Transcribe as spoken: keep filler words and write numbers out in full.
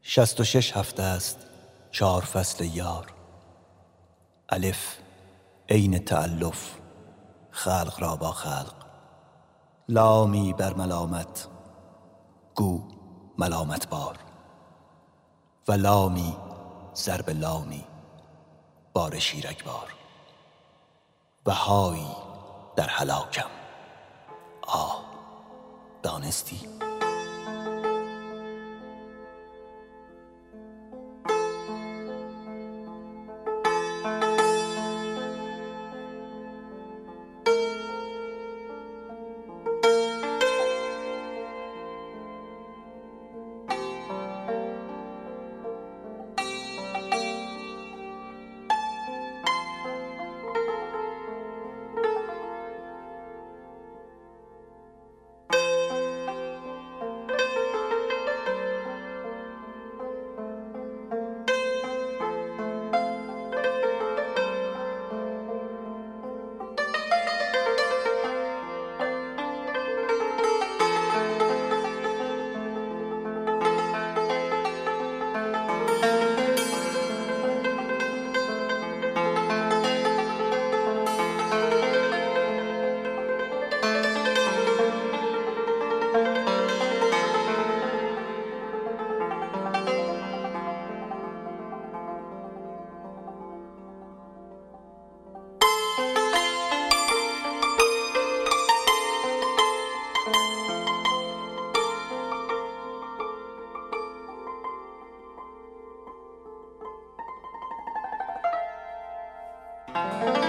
شست و شش هفته است چهار فصل یار. الف عین تألف خلق را با خلق. لامی بر ملامت گو ملامت بار، و لامی ضرب لامی بار شیرک بار. و هایی در هلاکم آه دانستی؟ Thank you.